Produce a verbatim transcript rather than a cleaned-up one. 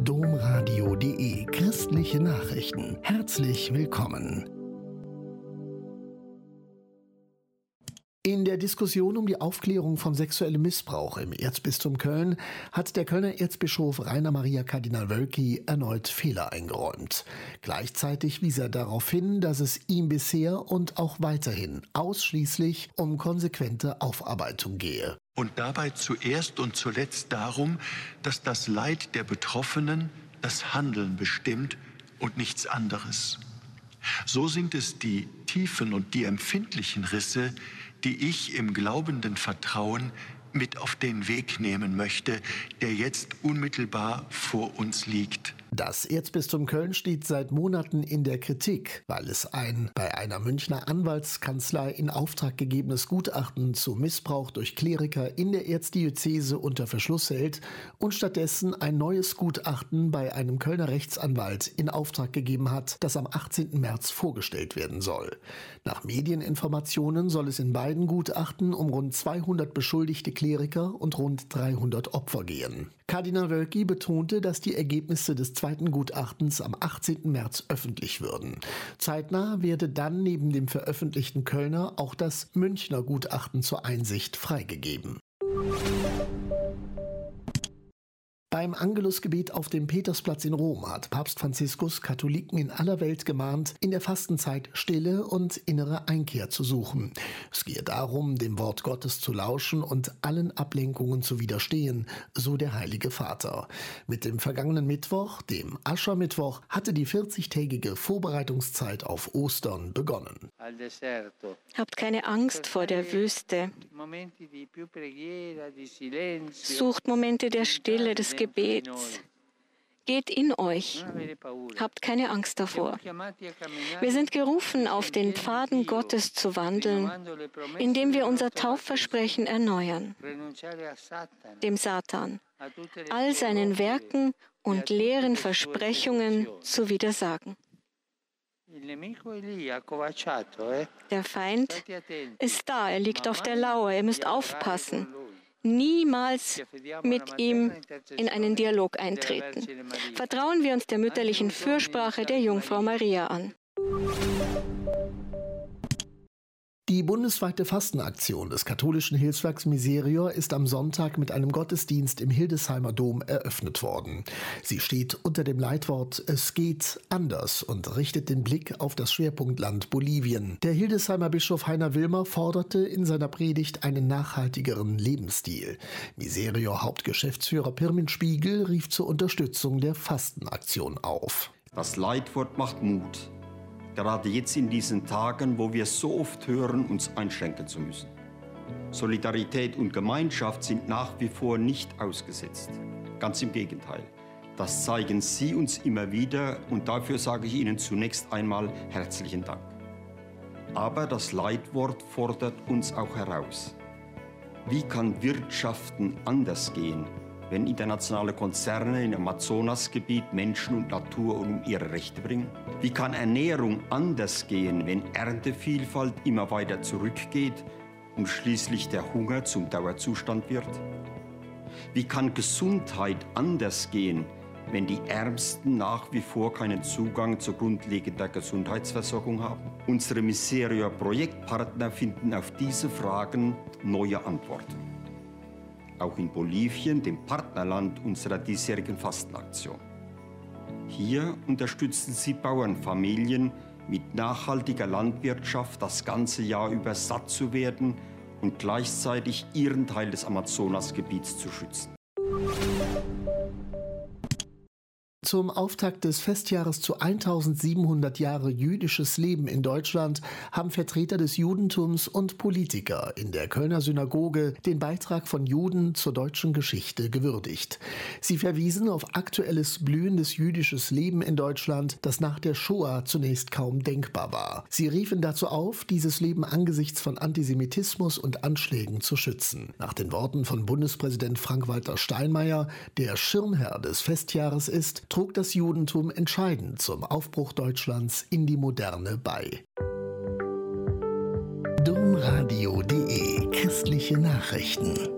domradio punkt de Christliche Nachrichten. Herzlich willkommen. In der Diskussion um die Aufklärung von sexuellem Missbrauch im Erzbistum Köln hat der Kölner Erzbischof Rainer Maria Kardinal Wölki erneut Fehler eingeräumt. Gleichzeitig wies er darauf hin, dass es ihm bisher und auch weiterhin ausschließlich um konsequente Aufarbeitung gehe. Und dabei zuerst und zuletzt darum, dass das Leid der Betroffenen das Handeln bestimmt und nichts anderes. So sind es die tiefen und die empfindlichen Risse, die ich im glaubenden Vertrauen mit auf den Weg nehmen möchte, der jetzt unmittelbar vor uns liegt. Das Erzbistum Köln steht seit Monaten in der Kritik, weil es ein bei einer Münchner Anwaltskanzlei in Auftrag gegebenes Gutachten zu Missbrauch durch Kleriker in der Erzdiözese unter Verschluss hält und stattdessen ein neues Gutachten bei einem Kölner Rechtsanwalt in Auftrag gegeben hat, das am achtzehnten März vorgestellt werden soll. Nach Medieninformationen soll es in beiden Gutachten um rund zweihundert beschuldigte Kleriker und rund dreihundert Opfer gehen. Kardinal Wölki betonte, dass die Ergebnisse des zweiten Gutachtens am achtzehnten März öffentlich würden. Zeitnah werde dann neben dem veröffentlichten Kölner auch das Münchner Gutachten zur Einsicht freigegeben. Beim Angelusgebet auf dem Petersplatz in Rom hat Papst Franziskus Katholiken in aller Welt gemahnt, in der Fastenzeit Stille und innere Einkehr zu suchen. Es gehe darum, dem Wort Gottes zu lauschen und allen Ablenkungen zu widerstehen, so der Heilige Vater. Mit dem vergangenen Mittwoch, dem Aschermittwoch, hatte die vierzigtägige Vorbereitungszeit auf Ostern begonnen. Habt keine Angst vor der Wüste. Sucht Momente der Stille, des Gebets. Geht in euch. Habt keine Angst davor. Wir sind gerufen, auf den Pfaden Gottes zu wandeln, indem wir unser Taufversprechen erneuern, dem Satan, all seinen Werken und leeren Versprechungen zu widersagen. Der Feind ist da, er liegt auf der Lauer, ihr müsst aufpassen. Niemals mit ihm in einen Dialog eintreten. Vertrauen wir uns der mütterlichen Fürsprache der Jungfrau Maria an. Die bundesweite Fastenaktion des katholischen Hilfswerks Miserior ist am Sonntag mit einem Gottesdienst im Hildesheimer Dom eröffnet worden. Sie steht unter dem Leitwort »Es geht anders« und richtet den Blick auf das Schwerpunktland Bolivien. Der Hildesheimer Bischof Heiner Wilmer forderte in seiner Predigt einen nachhaltigeren Lebensstil. Miserior-Hauptgeschäftsführer Pirmin Spiegel rief zur Unterstützung der Fastenaktion auf. Das Leitwort macht Mut. Gerade jetzt in diesen Tagen, wo wir so oft hören, uns einschränken zu müssen. Solidarität und Gemeinschaft sind nach wie vor nicht ausgesetzt. Ganz im Gegenteil. Das zeigen Sie uns immer wieder und dafür sage ich Ihnen zunächst einmal herzlichen Dank. Aber das Leitwort fordert uns auch heraus. Wie kann Wirtschaften anders gehen, wenn internationale Konzerne im Amazonasgebiet Menschen und Natur um ihre Rechte bringen? Wie kann Ernährung anders gehen, wenn Erntevielfalt immer weiter zurückgeht und schließlich der Hunger zum Dauerzustand wird? Wie kann Gesundheit anders gehen, wenn die Ärmsten nach wie vor keinen Zugang zu grundlegender Gesundheitsversorgung haben? Unsere Miserior-Projektpartner finden auf diese Fragen neue Antworten. Auch in Bolivien, dem Partnerland unserer diesjährigen Fastenaktion. Hier unterstützen sie Bauernfamilien mit nachhaltiger Landwirtschaft das ganze Jahr über satt zu werden und gleichzeitig ihren Teil des Amazonasgebiets zu schützen. Zum Auftakt des Festjahres zu eintausendsiebenhundert Jahre jüdisches Leben in Deutschland haben Vertreter des Judentums und Politiker in der Kölner Synagoge den Beitrag von Juden zur deutschen Geschichte gewürdigt. Sie verwiesen auf aktuelles blühendes jüdisches Leben in Deutschland, das nach der Shoah zunächst kaum denkbar war. Sie riefen dazu auf, dieses Leben angesichts von Antisemitismus und Anschlägen zu schützen. Nach den Worten von Bundespräsident Frank-Walter Steinmeier, der Schirmherr des Festjahres ist, trug das Judentum entscheidend zum Aufbruch Deutschlands in die Moderne bei. domradio punkt de Christliche Nachrichten.